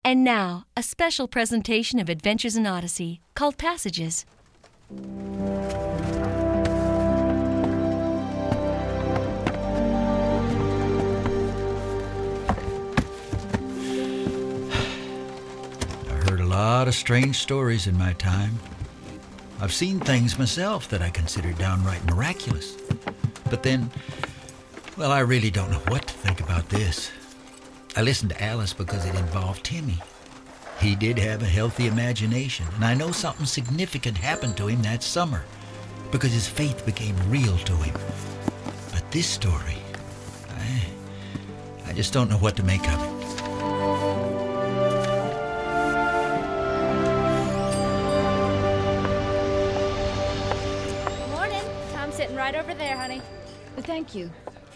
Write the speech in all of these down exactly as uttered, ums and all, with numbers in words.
And now, a special presentation of Adventures in Odyssey called Passages. I've heard a lot of strange stories in my time. I've seen things myself that I consider downright miraculous. But then, well, I really don't know what to think about this. I listened to Alice because it involved Timmy. He did have a healthy imagination, and I know something significant happened to him that summer because his faith became real to him. But this story, I, I just don't know what to make of it. Morning. Tom's sitting right over there, honey. Thank you.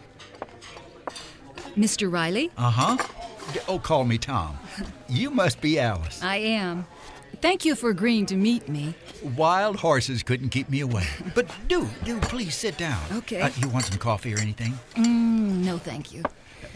Mister Riley? Uh-huh. Oh, call me Tom. You must be Alice. I am. Thank you for agreeing to meet me. Wild horses couldn't keep me away. But do, do, please sit down. Okay. Uh, you want some coffee or anything? Mm, no, thank you.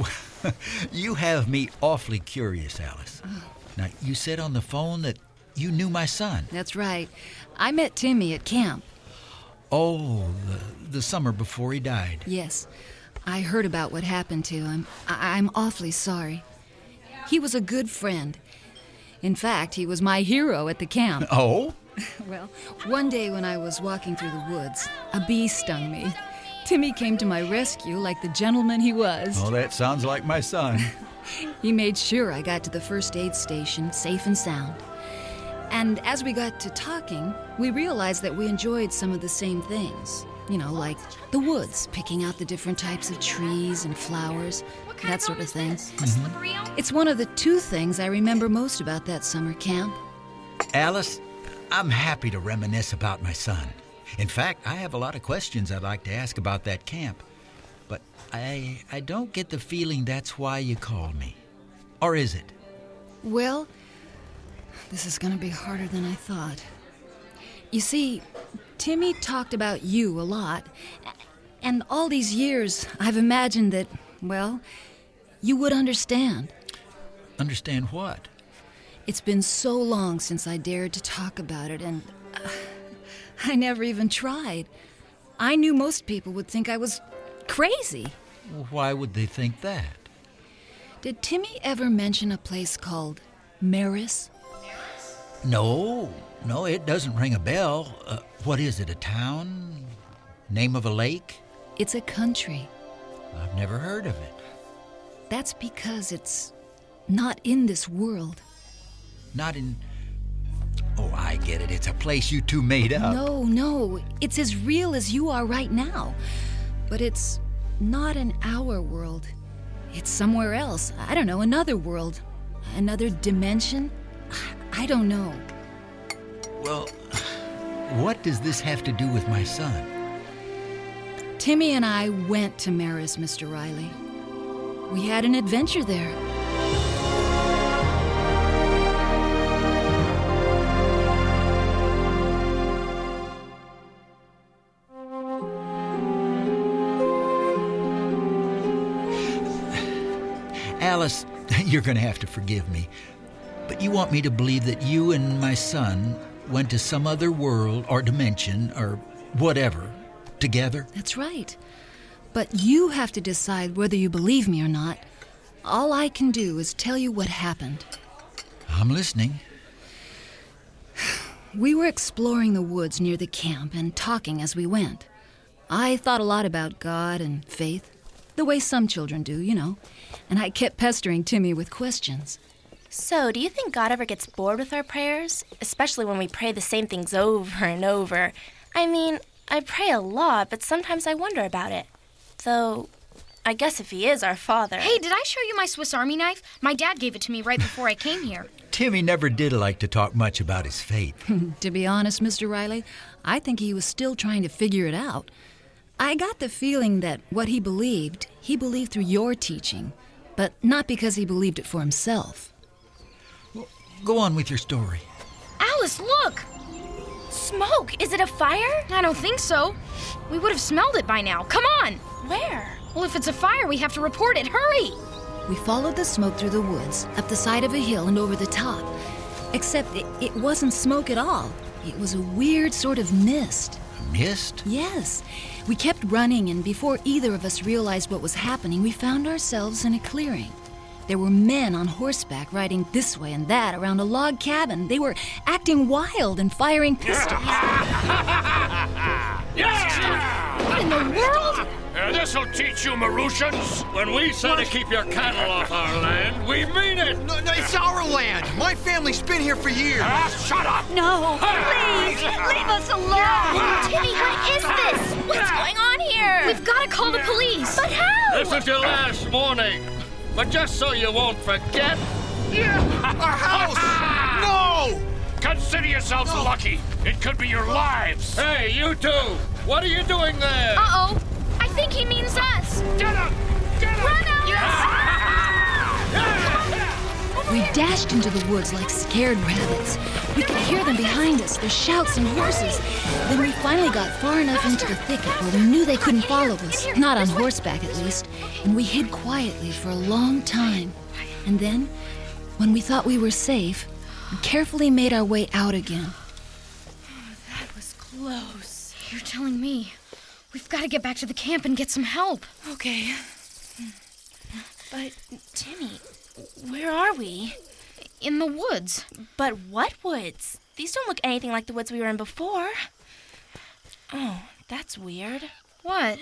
You have me awfully curious, Alice. Now, you said on the phone that you knew my son. That's right. I met Timmy at camp. Oh, the, the summer before he died. Yes. I heard about what happened to him. I- I'm awfully sorry. He was a good friend. In fact, he was my hero at the camp. Oh? Well, one day when I was walking through the woods, a bee stung me. Timmy came to my rescue like the gentleman he was. Oh, that sounds like my son. He made sure I got to the first aid station safe and sound. And as we got to talking, we realized that we enjoyed some of the same things. You know, like the woods, picking out the different types of trees and flowers, that sort of thing. Mm-hmm. It's one of the two things I remember most about that summer camp. Alice, I'm happy to reminisce about my son. In fact, I have a lot of questions I'd like to ask about that camp. But I, I don't get the feeling that's why you called me. Or is it? Well, this is going to be harder than I thought. You see, Timmy talked about you a lot. And all these years, I've imagined that, well, you would understand. Understand what? It's been so long since I dared to talk about it, and uh, I never even tried. I knew most people would think I was crazy. Why would they think that? Did Timmy ever mention a place called Maris? No, no, it doesn't ring a bell. Uh, what is it, a town? Name of a lake? It's a country. I've never heard of it. That's because it's not in this world. Not in... Oh, I get it. It's a place you two made up. No, no. It's as real as you are right now. But it's not in our world. It's somewhere else. I don't know, another world. Another dimension. I don't know. Well, what does this have to do with my son? Timmy and I went to Maris, Mister Riley. We had an adventure there. Alice, you're going to have to forgive me, but you want me to believe that you and my son went to some other world or dimension or whatever together? That's right. But you have to decide whether you believe me or not. All I can do is tell you what happened. I'm listening. We were exploring the woods near the camp and talking as we went. I thought a lot about God and faith, the way some children do, you know, and I kept pestering Timmy with questions. So, do you think God ever gets bored with our prayers? Especially when we pray the same things over and over. I mean, I pray a lot, but sometimes I wonder about it. Though, I guess if he is our father... Hey, did I show you my Swiss Army knife? My dad gave it to me right before I came here. Timmy never did like to talk much about his faith. To be honest, Mister Riley, I think he was still trying to figure it out. I got the feeling that what he believed, he believed through your teaching, but not because he believed it for himself. Well, go on with your story. Alice, look! Smoke! Is it a fire? I don't think so. We would have smelled it by now. Come on! Where? Well, if it's a fire, we have to report it. Hurry! We followed the smoke through the woods, up the side of a hill and over the top. Except it, it wasn't smoke at all. It was a weird sort of mist. Mist? Yes. We kept running, and before either of us realized what was happening, we found ourselves in a clearing. There were men on horseback riding this way and that around a log cabin. They were acting wild and firing pistols. Yeah! What in the world? Uh, this'll teach you, Marusians. When we say to keep your cattle off our land, we mean it. No, no, it's our land. My family's been here for years. Ah, shut up! No, please, leave us alone. Timmy, what is this? What's going on here? We've got to call the police. But how? This is your last warning. But just so you won't forget... Our house! No! Consider yourselves lucky. It could be your lives. Hey, you two! What are you doing there? Uh-oh. I think he means us. Get up! Get up! Run, Alice! We dashed into the woods like scared rabbits. We could hear them behind us, their shouts and horses. Then we finally got far enough into the thicket where we knew they couldn't follow us, not on horseback at least, and we hid quietly for a long time. And then, when we thought we were safe, we carefully made our way out again. That was close. You're telling me. We've got to get back to the camp and get some help. Okay. But, Timmy, where are we? In the woods. But what woods? These don't look anything like the woods we were in before. Oh, that's weird. What?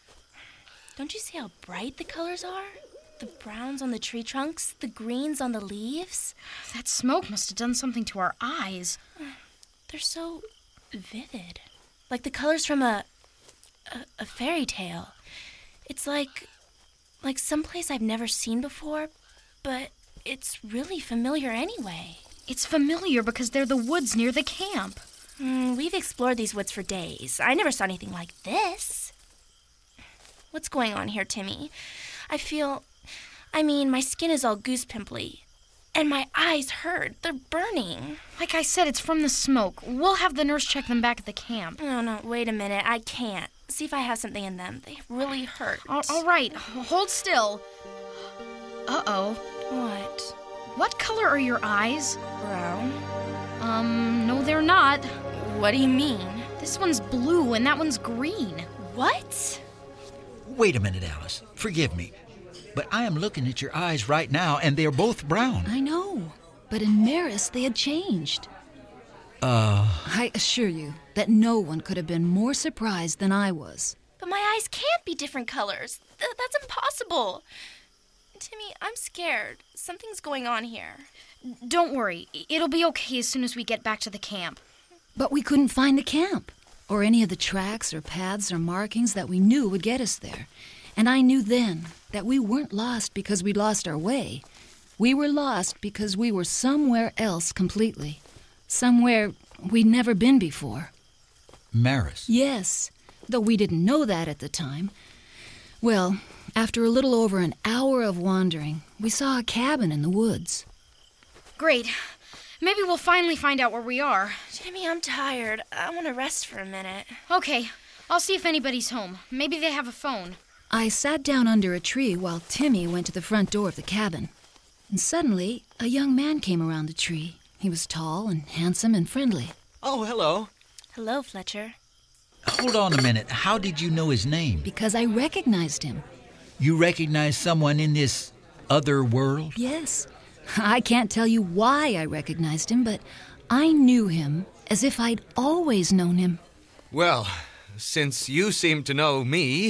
Don't you see how bright the colors are? The browns on the tree trunks, the greens on the leaves. That smoke must have done something to our eyes. They're so vivid. Like the colors from a, a, a fairy tale. It's like, like someplace I've never seen before, but it's really familiar anyway. It's familiar because they're the woods near the camp. Mm, we've explored these woods for days. I never saw anything like this. What's going on here, Timmy? I feel... I mean, my skin is all goose pimply. And my eyes hurt. They're burning. Like I said, it's from the smoke. We'll have the nurse check them back at the camp. No, no, wait a minute. I can't. See if I have something in them. They really hurt. All, all right, hold still. Uh-oh. What? What color are your eyes? Brown? Um, no, they're not. What do you mean? This one's blue and that one's green. What? Wait a minute, Alice. Forgive me. But I am looking at your eyes right now, and they're both brown. I know, but in Maris they had changed. Uh... I assure you that no one could have been more surprised than I was. But my eyes can't be different colors. Th- that's impossible. Timmy, I'm scared. Something's going on here. Don't worry. It'll be okay as soon as we get back to the camp. But we couldn't find the camp, or any of the tracks or paths or markings that we knew would get us there. And I knew then that we weren't lost because we'd lost our way. We were lost because we were somewhere else completely. Somewhere we'd never been before. Maris? Yes, though we didn't know that at the time. Well, after a little over an hour of wandering, we saw a cabin in the woods. Great. Maybe we'll finally find out where we are. Timmy, I'm tired. I want to rest for a minute. Okay, I'll see if anybody's home. Maybe they have a phone. I sat down under a tree while Timmy went to the front door of the cabin. And suddenly, a young man came around the tree. He was tall and handsome and friendly. Oh, hello. Hello, Fletcher. Hold on a minute. How did you know his name? Because I recognized him. You recognize someone in this other world? Yes. I can't tell you why I recognized him, but I knew him as if I'd always known him. Well, since you seem to know me,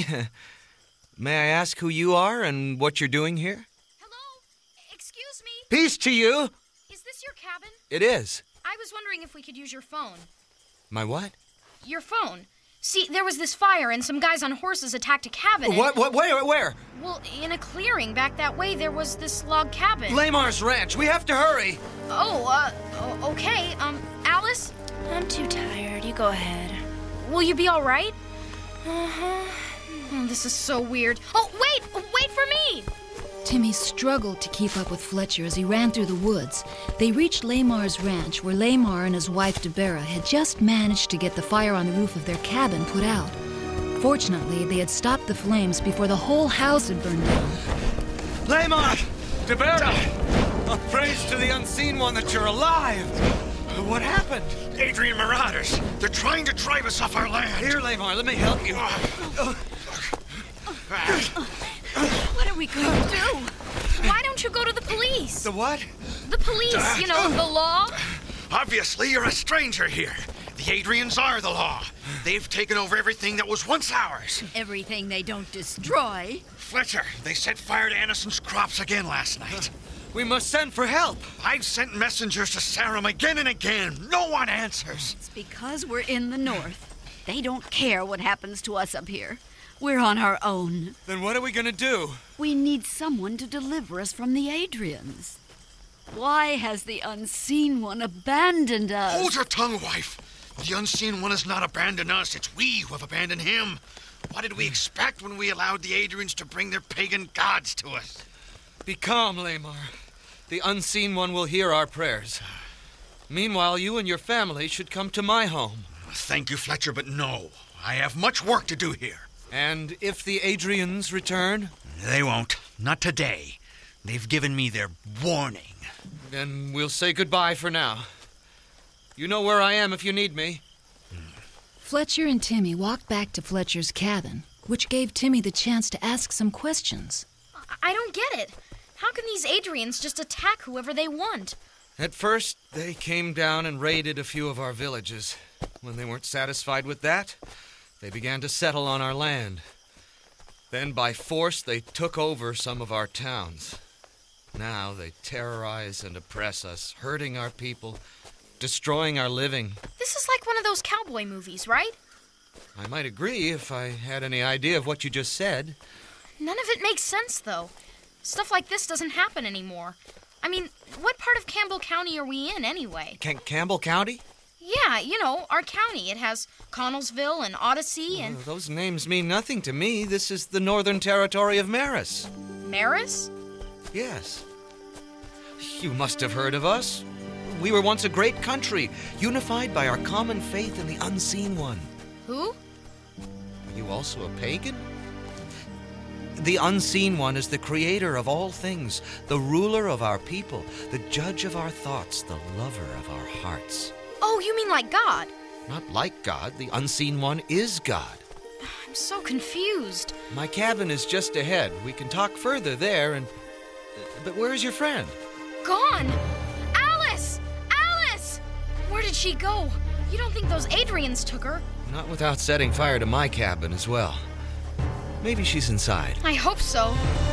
may I ask who you are and what you're doing here? Hello? Excuse me? Peace to you. Is this your cabin? It is. I was wondering if we could use your phone. My what? Your phone. See, there was this fire and some guys on horses attacked a cabin. and- What? What? Where? Where? Well, in a clearing back that way, there was this log cabin. Lamar's Ranch. We have to hurry. Oh, uh, o- okay. Um, Alice, I'm too tired. You go ahead. will you be all right? Uh-huh. Oh, this is so weird. Oh, wait! Wait for me! Timmy struggled to keep up with Fletcher as he ran through the woods. They reached Lamar's ranch, where Lamar and his wife Deborah had just managed to get the fire on the roof of their cabin put out. Fortunately, they had stopped the flames before the whole house had burned down. Lamar! Deberta! Oh, praise to the Unseen One that you're alive! What happened? Adrian marauders. They're trying to drive us off our land. Here, Lamar, let me help you. What are we going to do? Why don't you go to the police? The what? The police, you know, the law. Obviously, you're a stranger here. The Adrians are the law. They've taken over everything that was once ours. Everything they don't destroy. Fletcher, they set fire to Anderson's crops again last night. We must send for help. I've sent messengers to Sarum again and again. No one answers. It's because we're in the north. They don't care what happens to us up here. We're on our own. Then what are we gonna do? We need someone to deliver us from the Adrians. Why has the Unseen One abandoned us? Hold your tongue, wife. The Unseen One has not abandoned us. It's we who have abandoned him. What did we expect when we allowed the Adrians to bring their pagan gods to us? Be calm, Lamar. The Unseen One will hear our prayers. Meanwhile, you and your family should come to my home. Thank you, Fletcher, but no. I have much work to do here. And if the Adrians return? They won't. Not today. They've given me their warning. Then we'll say goodbye for now. You know where I am if you need me. Fletcher and Timmy walked back to Fletcher's cabin, which gave Timmy the chance to ask some questions. I don't get it. How can these Adrians just attack whoever they want? At first, they came down and raided a few of our villages. When they weren't satisfied with that, they began to settle on our land. Then, by force, they took over some of our towns. Now they terrorize and oppress us, hurting our people, destroying our living. This is like one of those cowboy movies, right? I might agree if I had any idea of what you just said. None of it makes sense, though. Stuff like this doesn't happen anymore. I mean, what part of Campbell County are we in, anyway? Cam- Campbell County? Yeah, you know, our county. It has Connellsville and Odyssey and... Oh, those names mean nothing to me. This is the Northern Territory of Maris. Maris? Yes. You must have heard of us. We were once a great country, unified by our common faith in the Unseen One. Who? Are you also a pagan? The Unseen One is the creator of all things, the ruler of our people, the judge of our thoughts, the lover of our hearts. Oh, you mean like God? Not like God. The Unseen One is God. I'm so confused. My cabin is just ahead. We can talk further there and... But where is your friend? Gone! Alice! Alice! Where did she go? You don't think those Adrians took her? Not without setting fire to my cabin as well. Maybe she's inside. I hope so.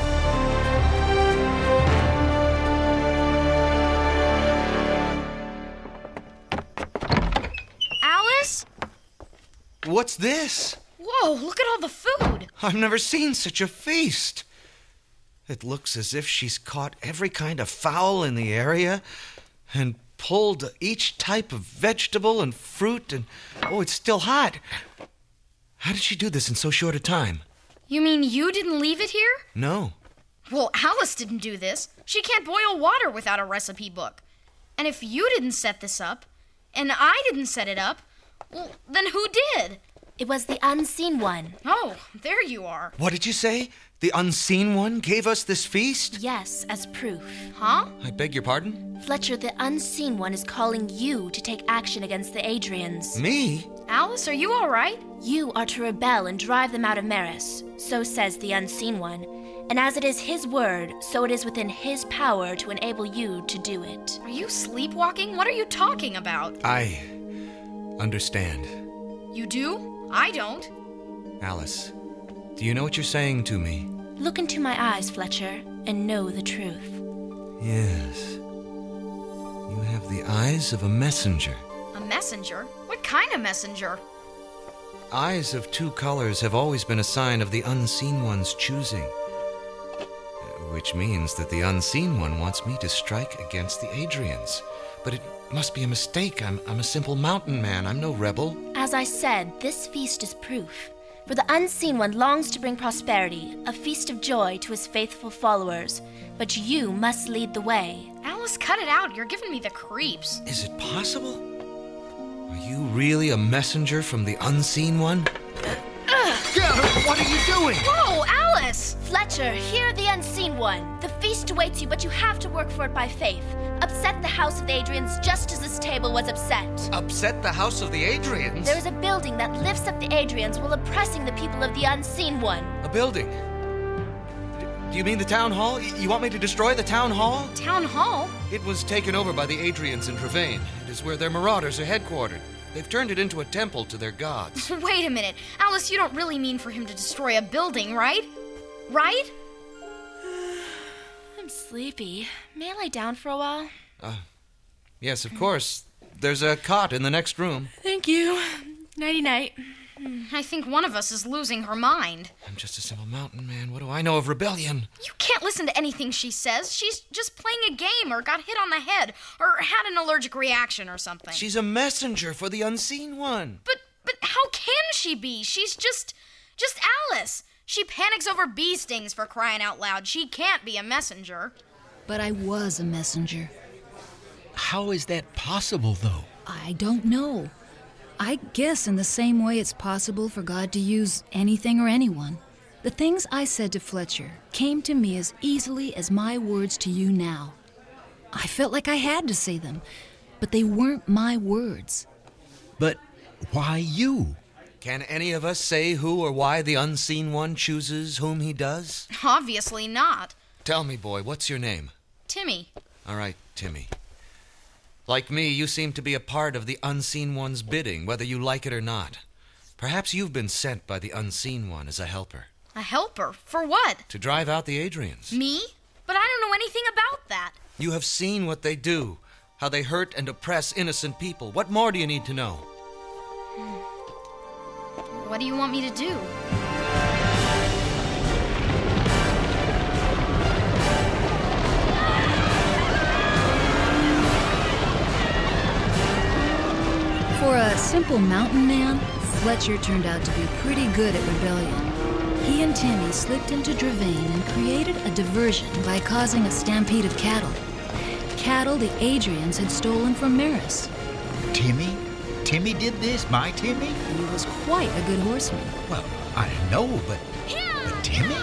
Alice? What's this? Whoa, look at all the food. I've never seen such a feast. It looks as if she's caught every kind of fowl in the area and pulled each type of vegetable and fruit and... Oh, it's still hot. How did she do this in so short a time? You mean you didn't leave it here? No. Well, Alice didn't do this. She can't boil water without a recipe book. And if you didn't set this up, and I didn't set it up, well, then who did? It was the Unseen One. Oh, there you are. What did you say? The Unseen One gave us this feast? Yes, as proof. Huh? I beg your pardon? Fletcher, the Unseen One is calling you to take action against the Adrians. Me? Alice, are you all right? You are to rebel and drive them out of Maris, so says the Unseen One. And as it is his word, so it is within his power to enable you to do it. Are you sleepwalking? What are you talking about? I understand. You do? I don't. Alice, do you know what you're saying to me? Look into my eyes, Fletcher, and know the truth. Yes. You have the eyes of a messenger. A messenger? What kind of messenger? Eyes of two colors have always been a sign of the Unseen One's choosing. Which means that the Unseen One wants me to strike against the Adrians. But it must be a mistake. I'm, I'm a simple mountain man. I'm no rebel. As I said, this feast is proof. For the Unseen One longs to bring prosperity, a feast of joy to his faithful followers. But you must lead the way. Alice, cut it out. You're giving me the creeps. Is it possible? Are you really a messenger from the Unseen One? Ugh. What are you doing? Whoa, Alice! Alice! Fletcher, hear the unseen one. The feast awaits you, but you have to work for it by faith. Upset the house of the Adrians just as this table was upset. Upset the house of the Adrians? There is a building that lifts up the Adrians while oppressing the people of the unseen one. A building? D- do you mean the town hall? Y- you want me to destroy the town hall? Town hall? It was taken over by the Adrians in Travaine. It is where their marauders are headquartered. They've turned it into a temple to their gods. Wait a minute. Alice, you don't really mean for him to destroy a building, right? Right? I'm sleepy. May I lie down for a while? Uh, yes, of course. There's a cot in the next room. Thank you. Nighty-night. I think one of us is losing her mind. I'm just a simple mountain man. What do I know of rebellion? You can't listen to anything she says. She's just playing a game or got hit on the head or had an allergic reaction or something. She's a messenger for the unseen one. But but how can she be? She's just just Alice. She panics over bee stings, for crying out loud. She can't be a messenger. But I was a messenger. How is that possible, though? I don't know. I guess in the same way it's possible for God to use anything or anyone. The things I said to Fletcher came to me as easily as my words to you now. I felt like I had to say them, but they weren't my words. But why you? Can any of us say who or why the unseen one chooses whom he does? Obviously not. Tell me, boy, what's your name? Timmy. All right, Timmy. Like me, you seem to be a part of the unseen one's bidding, whether you like it or not. Perhaps you've been sent by the unseen one as a helper. A helper? For what? To drive out the Adrians. Me? But I don't know anything about that. You have seen what they do, how they hurt and oppress innocent people. What more do you need to know? What do you want me to do? For a simple mountain man, Fletcher turned out to be pretty good at rebellion. He and Timmy slipped into Travaine and created a diversion by causing a stampede of cattle. Cattle the Adrians had stolen from Maris. Timmy? Timmy did this? My Timmy? He was quite a good horseman. Well, I know, but, but Timmy?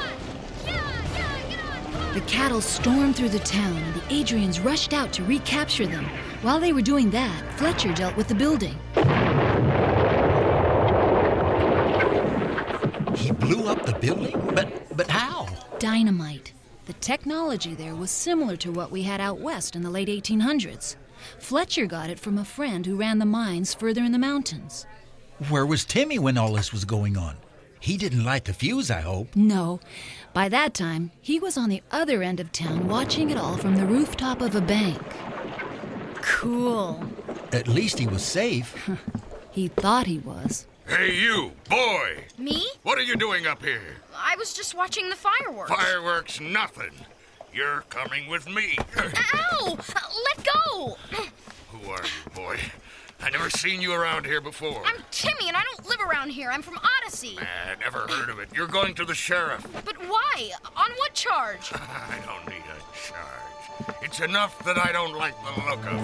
The cattle stormed through the town, and the Adrians rushed out to recapture them. While they were doing that, Fletcher dealt with the building. He blew up the building? But but how? Dynamite. The technology there was similar to what we had out west in the late eighteen hundreds. Fletcher got it from a friend who ran the mines further in the mountains. Where was Timmy when all this was going on? He didn't light the fuse, I hope. No. By that time, he was on the other end of town watching it all from the rooftop of a bank. Cool. At least he was safe. He thought he was. Hey, you, boy! Me? What are you doing up here? I was just watching the fireworks. Fireworks, nothing. You're coming with me. Ow! Let go! Who are you, boy? I never seen you around here before. I'm Timmy, and I don't live around here. I'm from Odyssey. I never heard of it. You're going to the sheriff. But why? On what charge? I don't need a charge. It's enough that I don't like the look of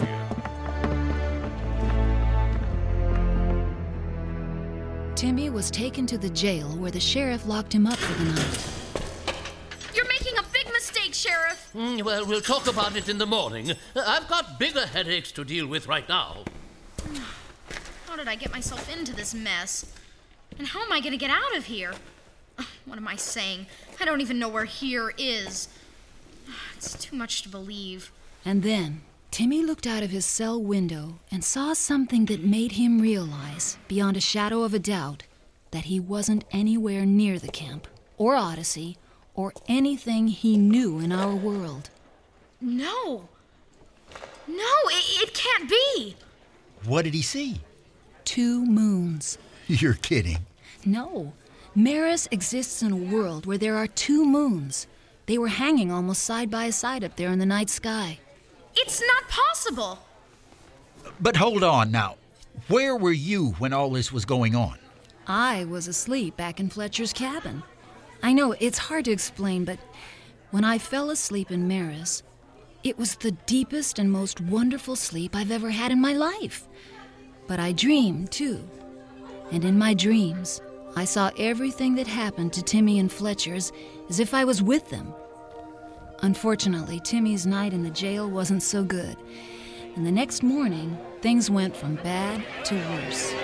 you. Timmy was taken to the jail where the sheriff locked him up for the night. You're making a big mistake, Sheriff. Mm, well, we'll talk about it in the morning. I've got bigger headaches to deal with right now. How did I get myself into this mess? And how am I going to get out of here? What am I saying? I don't even know where here is. It's too much to believe. And then, Timmy looked out of his cell window and saw something that made him realize, beyond a shadow of a doubt, that he wasn't anywhere near the camp, or Odyssey, or anything he knew in our world. No. No, it, it can't be. What did he see? Two moons. You're kidding. No. Maris exists in a world where there are two moons. They were hanging almost side by side up there in the night sky. It's not possible. But hold on now. Where were you when all this was going on? I was asleep back in Fletcher's cabin. I know it's hard to explain, but when I fell asleep in Maris, it was the deepest and most wonderful sleep I've ever had in my life. But I dreamed, too. And in my dreams, I saw everything that happened to Timmy and Fletcher's as if I was with them. Unfortunately, Timmy's night in the jail wasn't so good, and the next morning, things went from bad to worse.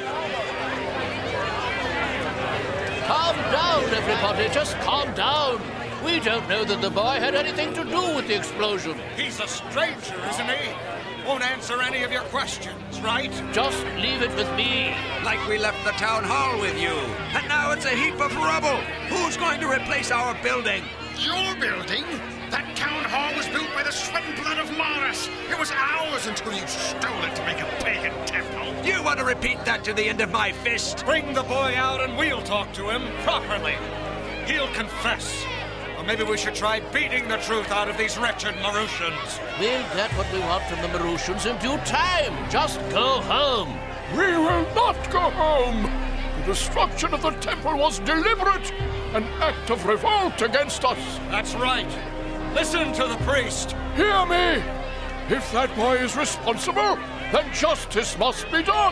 Calm down, everybody. Just calm down. We don't know that the boy had anything to do with the explosion. He's a stranger, isn't he? Won't answer any of your questions, right? Just leave it with me. Like we left the town hall with you. And now it's a heap of rubble. Who's going to replace our building? Your building? That town hall was built by the sweat and blood of Morris. It was ours until you stole it to make a pagan temple. You want to repeat that to the end of my fist? Bring the boy out and we'll talk to him properly. He'll confess. Or maybe we should try beating the truth out of these wretched Marusians. We'll get what we want from the Marusians in due time. Just go home. We will not go home. The destruction of the temple was deliberate, an act of revolt against us. That's right. Listen to the priest. Hear me. If that boy is responsible, then justice must be done.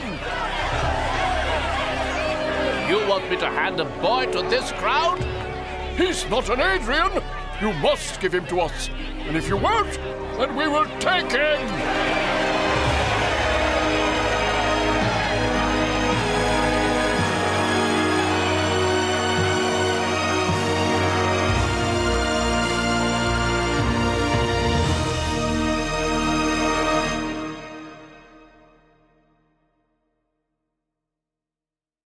You want me to hand a boy to this crowd? He's not an Adrian. You must give him to us. And if you won't, then we will take him.